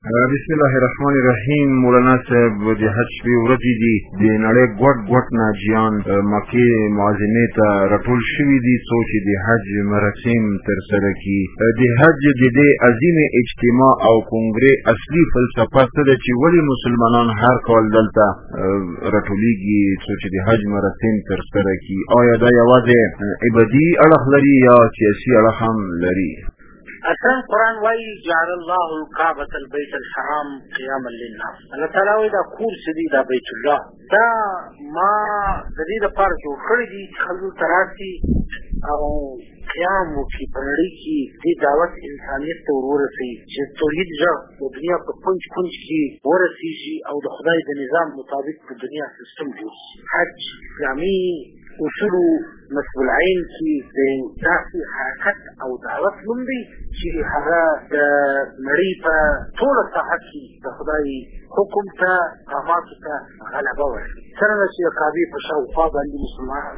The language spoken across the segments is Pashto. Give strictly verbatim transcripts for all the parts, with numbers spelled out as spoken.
بسم الله الرحمن الرحیم. مولانا صاحب د حج په ورځې دي د نړۍ ګوټ ګوټ ناجیان مکې معظمې ته راټول شوي دي څو چې د حج مراسم ترسره کړي. د حج د دې عظیم اجتماع او کنګرې اصلي فلسفه څه ده چې ولې مسلمانان هر کال دلته راټولیږي څو چې د حج مراسم ترسره کړي؟ آیا دا یوازې عبادي اړخ لري یا سیاسي اړخ هم لري؟ اصلا قرآن وایي جعل الله الكعبة البيت الحرام قیاما للناس. الله تعالی وایي دا کور چې دی دا بیت الله دا ما د دې لپاره جوړ کړی دي چې خلکو ته راشي او قیام وکړي په نړۍ کې دې دعوت انسانیت ته ور ورسوي چې توحید غږ د دنیا په کونج کونج کې ورسېږي او د خدای د نظام مطابق په دنیا سیستم جوړ شي. حج اسلامي اصولو نصب العین کې د داسې حرکت او دعوت نوم دی چې هغه د نړۍ په ټوله ساحه کې د خدای حکم ته احکاماتو ته غلبه ورکړي. څرنګه چې د کعبې په شاوخوا باندې مسلمانان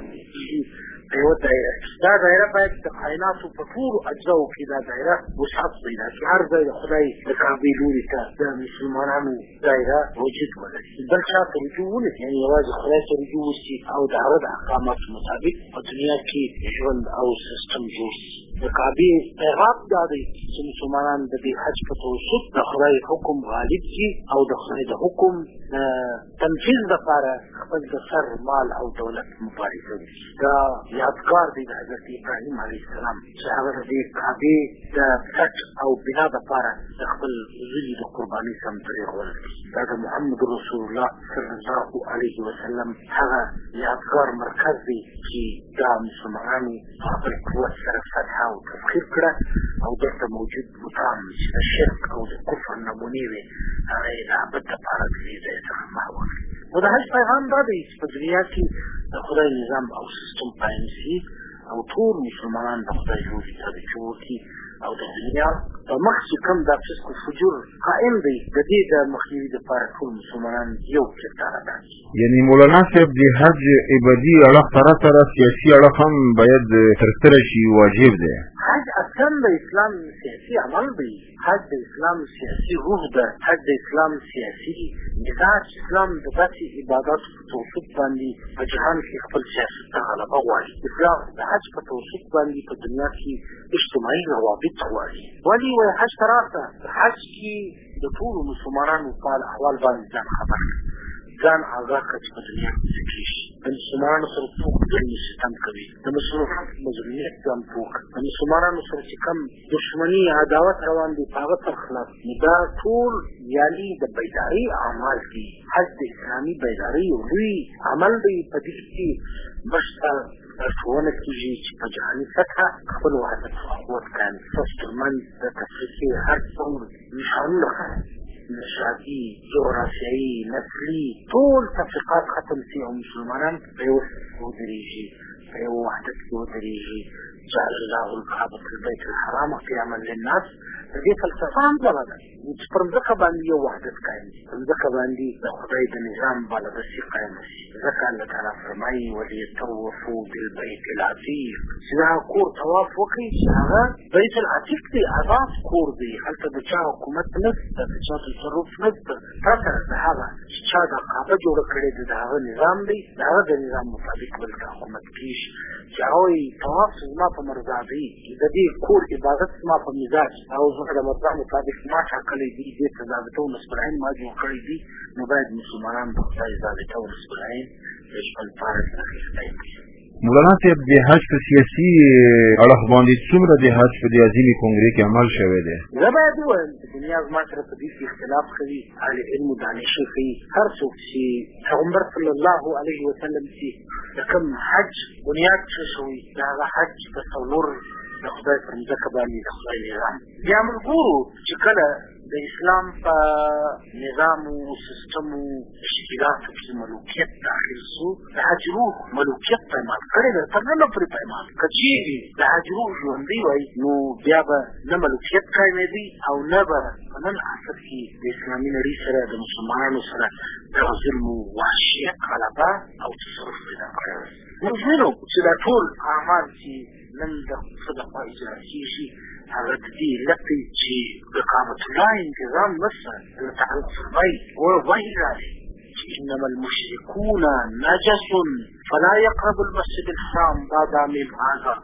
یوه دایره دا دایره باید د کائناتو په ټولو اجزاو کې دا دایره وسعت پیدا کړي. هر ځای د خدای د کعبې لوري ته د مسلمانانو دایره وجود ولري، بل چا ته رجوع ونه کړي، یعنې یوازې خدای ته رجوع وشي او د هغه د احکاماتو مطابق په دنیا کې ژوند او سیستم جوړ شي. د کعبې پیغام دا دی چې مسلمانان د دې حج په توسط د خدای حکم غالب شي او د خدای د حکم تنفیذ لپاره خپل د سر مال او دولت مبارزه وکړي. دا یادګار دی د حضرت ابراهیم علیه السلام چې هغه د دې کعبې د سټ او بنا لپاره د خپل زوی د قربانۍ سم طریق ولري. دا د محمد رسول الله صلی الله علیه وسلم هغه یادګار مرکز دی چې دا مسلمانانو په خپل قوت سره فتح او تفخیر کړه او دلته موجود بوتان چې د شرک او د کفر نمونې وې هغه یې د عبد لپاره د دې ځای څخه محو کړي. نو د حج پیغام دا دی چې په دنیا کې د خدای نظام او سیستم قایم شي او ټول مسلمانان د خدای لوري ته رجوع وکړي او د دنیا په مخ چې کوم دا فسق و فجور قائم دی د دې د مخنیوي لپاره ټول مسلمانان یو کردار ادا کړي. یعنې مولانا صاحب د حج عبادي اړخ سره سره سیاسي اړخ هم باید ترسره شي، واجب دی. حج اصلا د اسلام سیاسي عمل دی، حج د اسلام سیاسي روح ده، حج د اسلام سیاسي مزاج. اسلام د داسې عباداتو په توسط باندې په جهان کې خپل سیاست ته غلبه غواړي. اسلام د حج په توسط باندې په دنیا کې اجتماعي روابط غواړي. ولې وایي حج ته راشه؟ حج کې د ټولو مسلمانانو په احوال باندې ځان خبر کړي، ځان آګاه کړه چې په دنیا کې څه کېږي. د مسلمانانو سره څوک ظلم ستم کوي، د مسلمانانو مظلومیت ځان پوه کړه، د مسلمانانو سره چې کوم دښمني عداوت روان دي په هغه سره خلاص. نو دا ټول یعنې د بیدارۍ اعمال دي. حج د اسلامي بیدارۍ یو لوی عمل دی. په دې کې موږ ته ښوونه کېږي چې په جهاني سطحه خپل وحدت او قوت قایم ستاسو ترمنځ د تفریقې هر څومره نښانونه نژادي، جغرافیایي، نسلي ټول تفریقات ختم شي او مسلمانان په یو ودرېږي، په یو وحدت کې ودرېږي. جعل الله الكعبة البيت الحرام قیاما للناس د دې فلسفه هم دغه ده چې پر مځکه باندې یو وحدت قایم شي، پر مځکه باندې د خدای د نظام بالادستي قایم شي. ځکه الله تعالی فرمایي وليطوفوا بالبيت العتیق چې دا کور طواف وکړي چې هغه بیت العتیق دی، آزاد کور دی، هلته د چا حکومت نشته، د چا تصرف نشته، پرته د هغه چې چا دا کعبه جوړه کړې ده د هغه نظام دی، د هغه د نظام مطابق دلته حکومت کېږي. چې هغه وایي طواف زما په مرضا دی، د دې کور عبادت زما په مزاج او زما د مرضا مطابق ما ټاکلی دي، دې ته ضابطه او نصب العین ما جوړ کړی دي. نو باید مسلمانان د خدای ضابطه او نصب العین د ژوند لپاره اخیستی کړي. مولانا صاحب د حج په سیاسي اړخ باندې څومره د حج په دې عظیمې کنګرې کې عمل شوی دی؟ زه باید ووایم چې دنیا زما سره په دې کې اختلاف کوي، اهل علم و دانشي کوي. هر څوک چې پیغمبر صلی الله علیه وسلم چې د کوم حج بنیاد څه شوی د هغه حج تصور د خدای پر مځکه باندې د خدای نظام. بیا موږ ګورو چې کله د اسلام په نظام او سیستم او تشکیلاتو کې ملوکیت داخل شو، د حج روح ملوکیت پیمان کړی ده، تر ننه پورې پیمان. که چېرې د حج روح ژوندی وای نو بیا به نه ملوکیت قایمېدی او نه به په نن عصر کې د اسلامي نړۍ سره د مسلمانانو سره دغه ظلم و وحشیت غلبه او تصرف پیدا کړی وای. موږ وینو چې دا ټول اعمال چې نن د څه لخوا اجرا کېږي هغه د دې علت دی چې د کعبة الله انتظام نشته. الله تعالی فرمایي ووایي راځي چې انما المشركون نجس فلا يقربوا المسجد الحرام بعد عامهم هذا.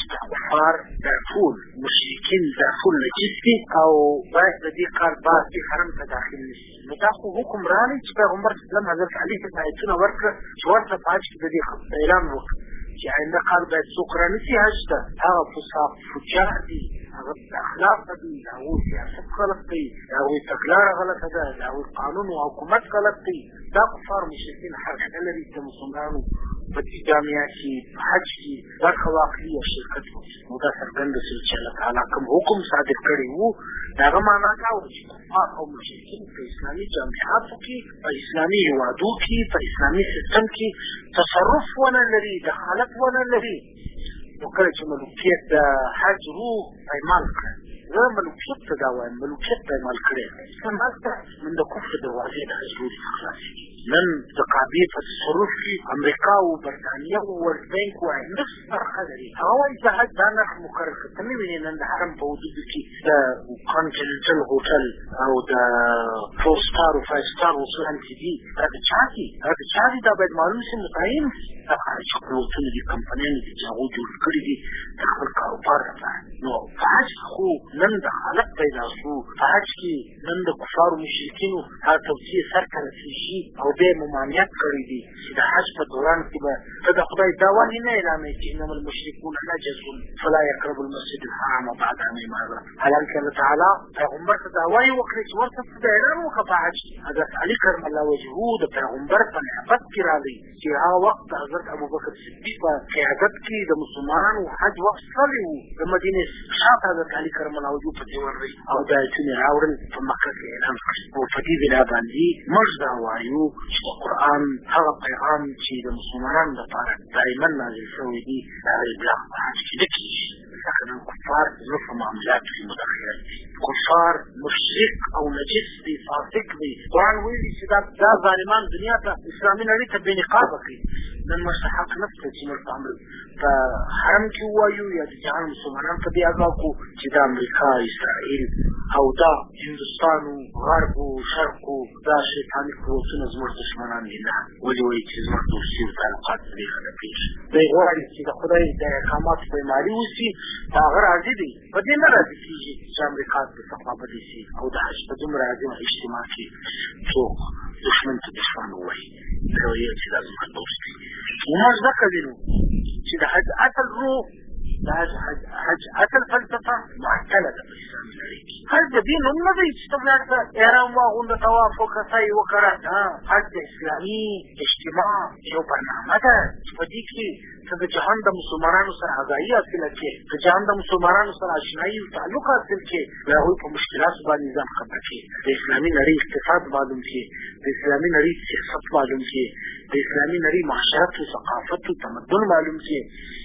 کفار دا ټول مشرکین دا ټول نجس دي او باید د دې کار بعد دې حرم ته داخل نشي. نو دا خو حکم راغلی چې پیغمبر صلی الله علیه وسلم حضرت علي ته آیتونه ورکړه چې ورته په حج کې د دې اعلان وکړه چې آینده کال باید څوک رانشي حج ته. هغه فساق فجار دي، هغه اخلاق دي، د هغوی سیاست غلط دی، د هغوی تګلاره غلطه ده، د هغوی قانون او حکومت غلط دی. دا کفار مشرکین حق نه لري د مسلمانانو په دې جامعه کې په حج کې برخه واخلي او شرکت وکړي. نو دا څرګنده شوه چې الله تعالی کوم حکم صادر کړی وو د هغه معنا دا وه چې کفار او مشرکین په اسلامي جامعاتو کې، په اسلامي هېوادو کې، په اسلامي سیستم کې تصرف ونه لري، دخالت ونه لري. نو کله چې ملوکیت د حج روح پیمال کړه، زه ملوکیت ته دا وایم، ملوکیت پیمال کړی هلته من د کفر دروازې د حج روح څخه خلاصېږي. نن د کعبې په تصرف کې امریکا او برطانیه او ورلډ بینک وایي نفس برخه لري. هغه وایي د حج دا نرخ مقرر کړه. ته نه وینې نن د حرم په حدودو کې د کانټیننټل هوټل او د فور سټار او فایو سټار هوټلان چې دي دا د چا دي؟ دا د چا دي؟ دا باید معلوم شي، متعین شي. دا خارج قوتونه دي، کمپنیانې دي چې هغوی جوړ کړي دي د خپل کاروبار لپاره. نو په حج خو نن د حالت پیدا شو، په حج کې نن د کفارو مشرکینو هغه توصیې سر ته رسېږي او بیا یې ممانعت کړی دي چې د حج په دوران کې به ته د خدای دا ولې نه اعلانوې چې انما المشرکون نجس فلا يقربوا المسجد الحرام بعد عامهم هذا. حالانکه الله تعالی پیغمبر ته دا وایي وکړي چې ورته څه اعلان وکړه په حج کې. حضرت علي کرم الله وجهه د پیغمبر په نعبت کې راغی چې هغه وخت د حضرت ابوبکر صدیق په قیادت کې د مسلمانانو حج وخت تللی و. د مدینې شاته حضرت علي کرم الله وجهه پسې ورغی او دا آیتونه یې راوړل په مکه کې اعلان کړي. او په دې بنا باندې موږ دا وایو چې د قرآن هغه پیغام چې د مسلمانانو لپاره دایما نازل شوی دی د هغې ابلاغ په حج کې نه کېږي. ځکه نن کفار زموږ په معاملاتو کې مداخلت دي، کفار مشرک او نجس دي، فاسق دي. قرآن ویلي چې دا دا ظالمان دنیا ته اسلامي نړۍ ته بې نقابه کړي. نن موږ ته حق نشته چې موږ په حرم کې ووایو یا د جهان مسلمانان په دې اګاه کړو چې دا امریکا، اسرائیل او دا هندوستان و غرب و شرق و دا شیطاني قوتونه زموږ دشمنان دي. نه، ولې وایي چې زموږ دوستي او تعلقات په دې خلک پېښ دی. غواړي چې د خدای د احکاماتو پایمالي وشي، په هغه راضي دی. په دې نه راضي کېږي چې امریکا ته خوا بدې شي او د حج په دومره عظیمه اجتماع کې څوک دښمن ته دښمن ووایي دا وایي چې دا زما دوست دی. موږ ځکه وینو چې د حج اصل روح، د حج اصل فلسفه معطله ده په اسلامي نړۍ کې. حج د دې نوم نه دی چې ته ولاړ شه احرام واغونده، طواف وکړه، سعی وکړه. نه، حج د اسلامي اجتماع یو برنامه ده چې په دې کې ته د جهان د مسلمانانو سره آګاهي حاصله کړې، د جهان د مسلمانانو سره اشنایي او تعلق حاصل کړې، د هغوی په مشکلاتو باندې ځان خبر کړې، د اسلامي نړۍ اقتصاد معلوم کړې، د اسلامي نړۍ سیاست معلوم کړې، د اسلامي نړۍ معاشرت او ثقافت او تمدن معلوم کړې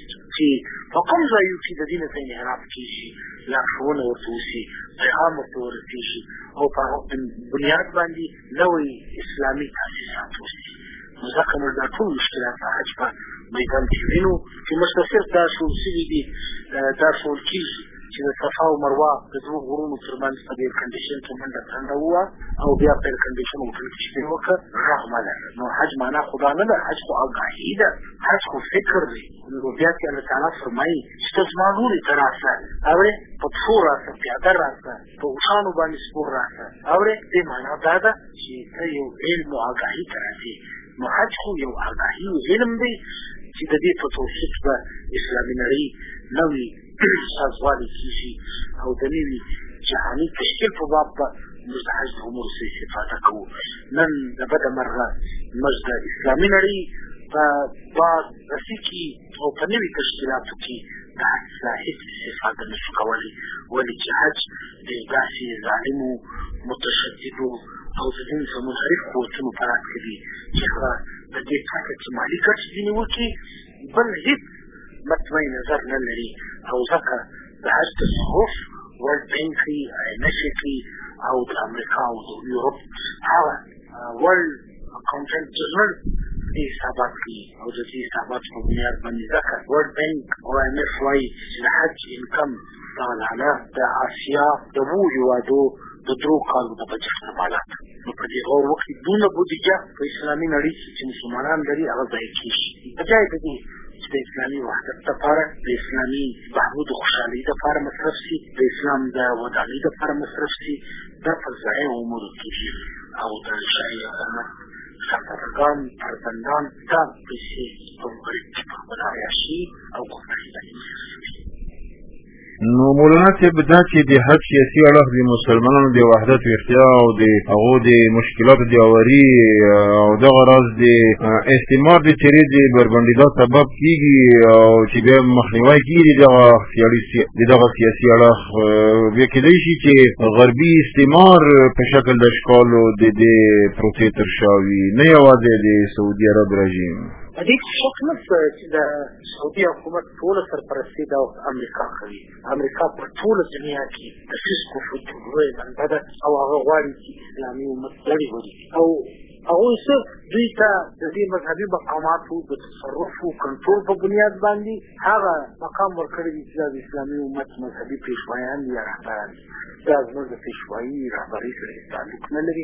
چې په کوم ځایو کې د دین ته انحراف کېږي، لارښوونه ورته وشي، پیغام ورته ورسېږي او په بنیاد باندې نوی اسلامي تاسیسات وشي. نو ځکه موږ دا ټول مشکلات په حج په میدان کې وینو چې مستفر دا شول شوي دي، دا شول کېږي چې د صفا او مروه د دوو غرونو تر منځ په ایر کنډیشن کې منډه ټنډه ووه او بیا په ایر کنډیشن هوټل کې شپې وکړه، رغمه ده. نو حج معنا خو دا نه ده، حج خو آګاهي ده، حج خو فکر دی. نو بیا چې الله تعالی فرمایي چې ته زما لورې ته راسه، اورې، په پښو راسه، پیاده راسه، په اوښانو باندې سپور راسه، اورې. دې معنا دا ده چې ته یو علم او آګاهي ته راځې. نو حج خو یو آګاهي او علم دی چې د دې په توسط به اسلامي نړۍ نوې سازوالی کېږي او د نوي جهاني تشکیل په باب به موږ د حج د امورو څه استفاده کوو. نن د بده مرغه موږ د اسلامي نړۍ په باز رسي کې او په نوي تشکیلاتو کې د حج څخه هېڅ استفاده نه شو کولی، ولې چې حج د داسې ظالمو، متشددو او د دین څخه منحرف قوتونو په لاس کې دي چې هغه د دې څخه چې مالي ګټې ځینې وکړي، بل هېڅ مطمع نظر نه لري. او ځکه د حج تصرف ورلډ بینک کوي، آی ایم ایف کوي او د امریکا او د یورپ هغه ورلډ اکاونټنټ جنرال دې حسابات کوي او د دې حسابات په بنیاد باندې ځکه ورلډ بانک او ایم ایف وایي چې د حج انکم سالانه د اسیا د اوو هېوادو د درو کالو د بجټ نه بالا نو په دې غور وکړي دونه بودیجه په اسلامي نړۍ کې چې مسلمانان لري هغه ضایع کېږي بجای د دې چې د اسلامي وحدت لپاره د اسلامي بهبود خوشحالۍ لپاره مصرف شي د اسلام د ودانۍ لپاره مصرف شي دا په ضایع امورو کېږي او د شاهي حکومت شهزادګان فرزندان دا پیسې په غریب کې په خپله عیاشي او ګمراهي باندې مصرف شي. نو مولانا صاحب دا چې د حج سیاسي اړخ د مسلمانانو د وحدت ویښتیا او د هغو د مشکلاتو د هواري او دغه راز د استعمار د چیرې د بربنډېدا سبب کېږي او چې بیا مخنیوی کېږي دغه د دغه سیاسي اړخ بیا کېدای شي چې غربي استعمار په شکل د اشکالو د دې پروسې تر شا وي نه یوازې د سعودي عرب رژیم. په دې کې شک نشته چې د سعودي حکومت ټوله سرپرستي د امریکا کوي. امریکا په ټوله دنیا کې د فسق او فجور لویه بنده ده او هغه غواړي چې اسلامي امت لرې ولي او هغوی صرف دوی ته د دې مذهبي مقاماتو د تصرف او کنټرول په بنیاد باندې هغه مقام ورکړی دی چې د اسلامي امت مذهبي پیشوایان دي یا رهبران دي. دا زموږ د پیشوایي رهبرۍ سره تعلق نه لري.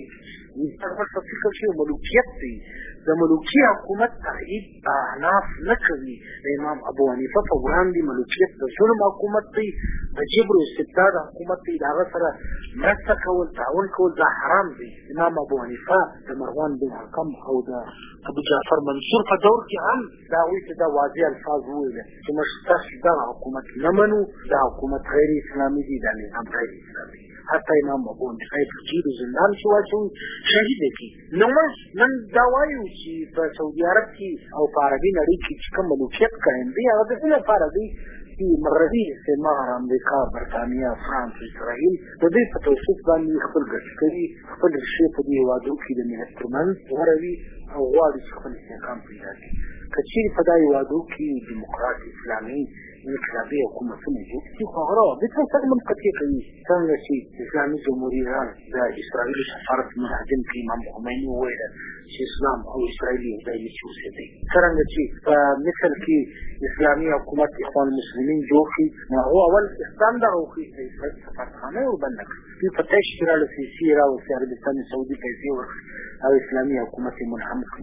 هغه څه فکر چې ملوکیت دی د ملوکي حکومت تایید احناف نه کوي. د امام ابو حنیفه په وړاندې ملوکیت د ظلم حکومت دی د جبر او استبداد حکومت دی د هغه سره مرسته کول تعاون کول دا حرام دی. امام ابو حنیفه د مروان بن حکم او د ابو جعفر منصور په دور کې هم دا هغوی ته دا واضح الفاظ وویل چې موږ ستاسو دغه حکومت نه منو دا حکومت غیر اسلامي دی دا نظام غیر اسلامي. حتی امام ابو حنیفه په جیل زندان کې واچوي شهید کړي. نو موږ نن دا وایو چې په سعودي عرب کې او په عربي نړۍ کې چې کوم ملوکیت قایم دی هغه د دې لپاره دی چې مرغي استعمار امریکا برطانیه فرانس اسرائیل د دې په توسط باندې خپل ګټ کوي خپل ریښې په دې هېوادو کې د ملت ترمنځ غوړوي او غواړي چې خپل استحکام پیدا کړي. که چیرې په دا هېوادو کې ډیموکرات اسلامي انقلابي حکومتونه جوړ شي خو هغه روابط هم سره منقطع کوي. څنګه چې اسلامي جمهوري ایران د اسرائیلي سفارت منهدم کې امام خمیني وویل چې اسلام او اسرائیل یو ځای نشي اوسېدی. څرنګه چې په مصر کې اسلامي حکومت اخوان المسلمین جوړ شي نو هغو اول اسلام دغه وکړي د اسرائیل سفارتخانه یې وربنده کړي. دوی په تش کې راله سیاسي یې راوستې عربستان سعودي پیسې ورکړي او اسلامي حکومت یې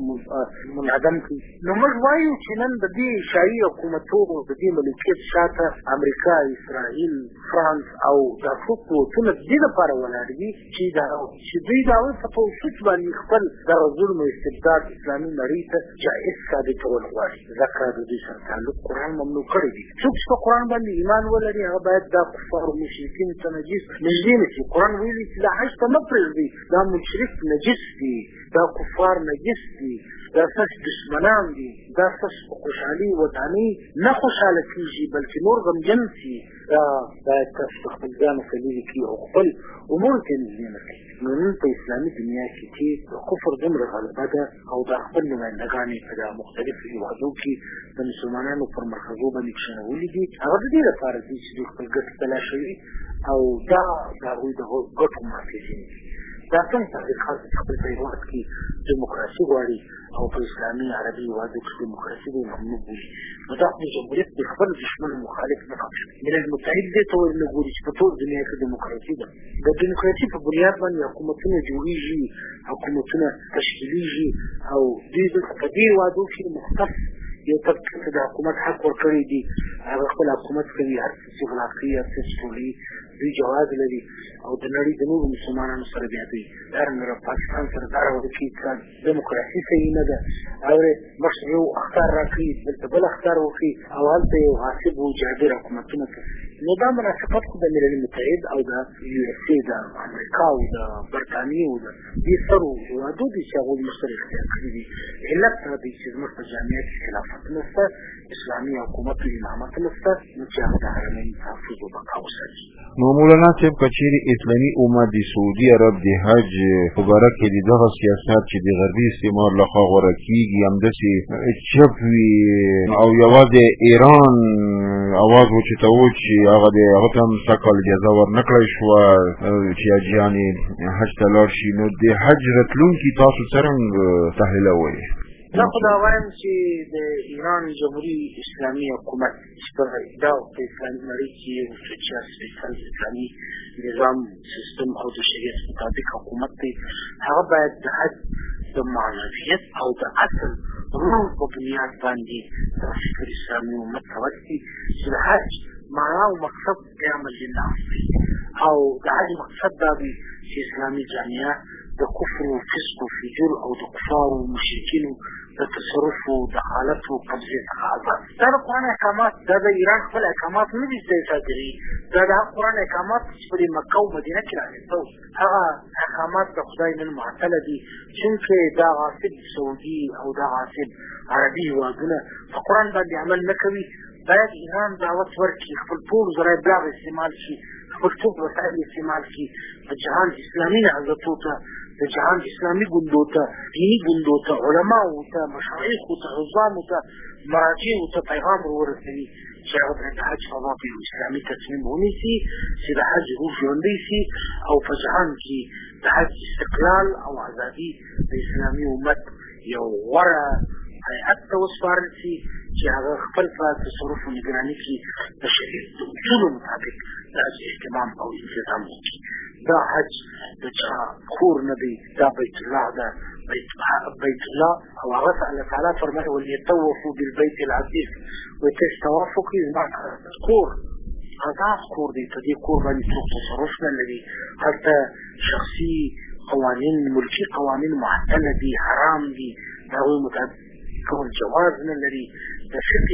منهدم کړي. نو موږ وایو چې نن د دې شاهي حکومتونو د دې ملکیت شاته امریکا اسرائیل فرانس او دا څو قوتونه د دې لپاره ولاړ دي چې دا چې دوی د هغوی په توسط باندې خپل دغه ظلم او استبداد اسلامي نړۍ ته جایز ثابتول غواړي. ځکه د دوی سره تعلق قرآن ممنوع کړی دي. څوک چې په قرآن باندې ایمان ولري هغه باید دا کفار او مشرکین ته نجس نږدې نه شي. قرآن ویلي چې دا حج ته مه پرېږدئ دا مشرک نجس دي دا کفار نجس دي دا ستاسو دشمنان دي دا ستاسو په خوشحالي ودانۍ نه خوشحاله کېږي بلکې نور غمجن شي. دا باید تاسو په خپل ځان سلیزې کړي او خپل امور ته نږدې نه کړي. نو نن په اسلامي دنیا کې چې د کفر دومره غلبه ده او د خپل نمایندګانې په د مختلفو هېوادو کې د مسلمانانو پر مرکزو باندې کښېنولي دي هغه د دې لپاره دي چې دوی خپل ګټې تلاشوي او دا د هغوی د ګټو محافظین دي. دا څنګه تحقیق خاص خپل په هېواد کې ډیموکراسي غواړي او په اسلامي عربي هېوادو کې ډیموکراسي دوی ممنوع بولي نو دا خپل جمهوریت د خپل دښمن مخالف نه کوي. ملل متحد دې ته ولې نه ګوري چې په ټول دنیا کې ډیموکراسي ده. د ډیموکراسي په بنیاد باندې حکومتونه جوړېږي حکومتونه تشکیلیږي او دوی په دې هېوادو کې مختص یو طبقه ته د حکومت حق ورکړی دي هغه خپل حکومت کوي هر څه چې غلا کوي هر څه چې ټولوي دوی جواز لري او د نړۍ د نورو مسلمانانو سره بیا دوی دارنګه پاکستان سره دا وکړي چې ډیموکراسي صحیح نه ده او مخکې یو اخطار راکړي دلته بل اخطار وکړي او هلته یو غاصب و جابر حکومتونه نو دا مناسبت خو د ملل متحد او د یو اس اې د امریکا او د برطانیې او د دې سترو هېوادو دي چې هغوی موږ سره اختیار کړي دي. علت دا دی چې زموږ په جامعه کې خلافت نشته اسلامي حکومت او امامت نشته نو چې هغه د حرمین تحفظ او بقا وساتي. نو مولانا صاحب که چیرې اسلامي امت د سعودي عرب د حج په باره کې د دغه سیاست چې د غربي استعمار لخوا غوره کېږي همداسې چپ وي او یوازې ایران اواز وچتاوه چې هغه د هغه ته هم سږکال اجازه ورنه کړی شوه چې حاجیان یې حج ته لاړ شي نو د حج راتلونکي تاسو څرنګه تحلیلوئ؟ زه خو دا وایم چې د ایران جمهوري اسلامي حکومت چې په دا په اسلامي نړۍ کې یو سوچیال اسلامي نظام سیستم او د شریعت مطابق حکومت دی، هغه باید د حج د معنویت او د اصل روح په بنیاد باندې د فکر اسلامي امت ته ورکړي چې د حج معنا او مقصد قیام للناس دی، او د حج مقصد دا دی چې اسلامي جامعه د کفر و فسق و فجور او د کفارو و مشرکینو د تصرف و دخالت و قبضې څخه آزاد. دا د قرآن احکامات، دا د ایران خپل احکامات نه دي چې صادري، دا د قرآن احکامات چې په مکه او مدینه کې راغلي، هغه احکامات د خدای نن معطله دي، چونکې دا غاصب سعودي او دا غاصب عربي هېوادونه په قرآن باندې عمل نه کوي. باید ایران دعوت ورکړي، خپل ټول ذرایع بلاغ استعمال شي، خپل ټول وسایل استعمال کړي، د جهان اسلامي نهضتو ته، د جهان اسلامي ګوندو ته، دیني ګوندو ته، علماو ته، مشایخو ته، عظامو ته، مراجعو ته پیغام ورسوي چې هغه باید د حج په باب یو اسلامي تصمیم ونیسي چې د حج روح ژوندی سي او په جهان کې د حج استقلال او ازادي د اسلامي امت یو غوره هیئت ته وسپارل سي چې هغه خپل په تصرف و نګراني کې د شریعت د اصولو مطابق د حج اهتمام او انتظام وکړي. دا حج د چا کور نه دی، دا بیت الله ده، بیت الله، او هغه ته الله تعالی فرمایي ولیطوفوا بالبیت العتیق، وایي تاسې طواف وکړئ زما کور آزاد کور دی، په دې کور باندې څوک تصرف نه لري، هلته شخصي قوانین، ملکي قوانین معطله دي، حرام دي، د هغوی مطابق کول جواز نه لري. د فقه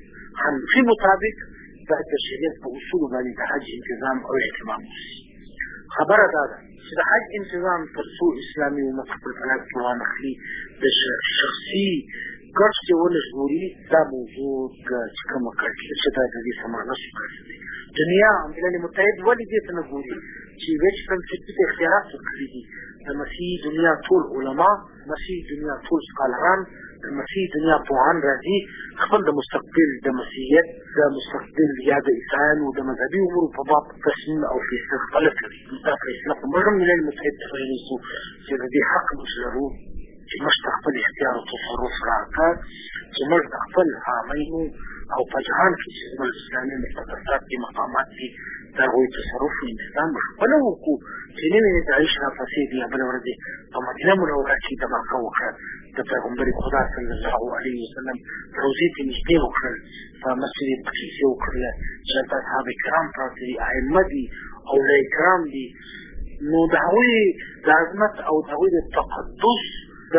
حنفي مطابق باید د شریعت په اصولو باندې د حج انتظام او اهتمام وشي. خبره دا ده چې د حج انتظام تر څو اسلامي امت خپل په لاس کې وانخلي، د شخصي ګډ چې ونژغوري، دا موضوع چې کومه کړکېچ ده د دې څه معنا شي کړی. دنیا ملل متحد ولې دې ته نه ګوري چې ویچ پرنسپي ته اختیارات ورکړي دي؟ د مسیحي دنیا ټول علما، مسیحي دنیا ټول سکالران، د مسیحي دنیا پوهان راځي خپل د مستقبل د مسیحیت د مستقبل یا د عیسایانو د مذهبي امورو په باب تصمیم او فیصله خپله کوي. دا فیصله خو موږ هم ملل متحد ته ویلی چې د دې حق موږ لرو چې موږ ته خپل اختیار او تصرف راکړه، چې موږ د خپل حامیینو او په جهان کې چې زموږ اسلامي مقدسات دي، مقامات دي، د هغوی تصرف و انتظام خپله وکړو. چې نه وینې د عیش راپسې دي، بله ورځ په مدینه منوره کې دماغه وکړه، د پیغمبر خدا صلی الله علیه وسلم روضې ته نږدې وکړل، په مسجد بقیع وکړله چې هلته اصحاب کرام پراته دي، ائمه دي، اولیاء کرام دي، نو د هغوی د عظمت او د هغوی د تقدس د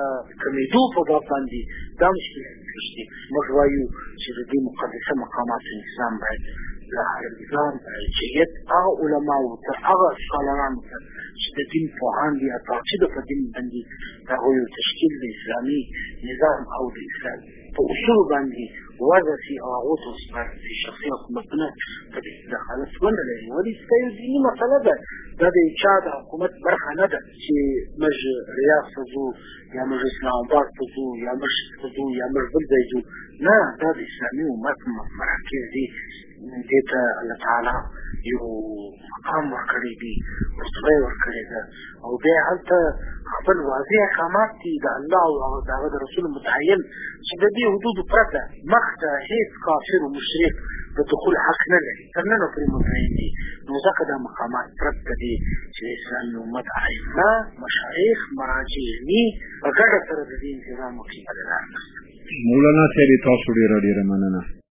کمیدو په باب باندې دا مشکلات دي. موږ وایو چې د دې مقدسه مقاماتو انتظام باید له نظام رجعیت هغه علماو ته، هغه سکالرانو ته چې د دین پوهان دي، چې د په دین باندې د هغوی تشکیل د اسلامي نظام او د اسلام په اصولو باندې وضع شي او هغو ته وسپارل شي. شخصي حکومتونه په دې دخالت ونه لري، ولې دا یو دیني مسله ده، دا د چا د حکومت برخه نه ده چې موږ ریاض ته ځو یا موږ اسلام آباد ته ځو یا موږ ته ځو یا موږ بل ځای ځو، نه، دا د اسلامي امت مراکز دي. دې ته الله تعالی یو مقام ورکړی دی، رتبه ورکړې ده، او بیا هلته خپل واضح احکامات دي د الله او د هغه د رسول متعین چې د دې حدودو پرته مخته هېڅ کافر و مشرک د دخول حق نه لري، تر ننه پورې متعین دي. نو ځکه دا مقامات پرته دي چې د اسلامي امت ائمه، مشایخ، مراجع علمي په ګډه سره د دې انتظام وکړي. مولانا صاحب تاسو ډېره ډېره مننه.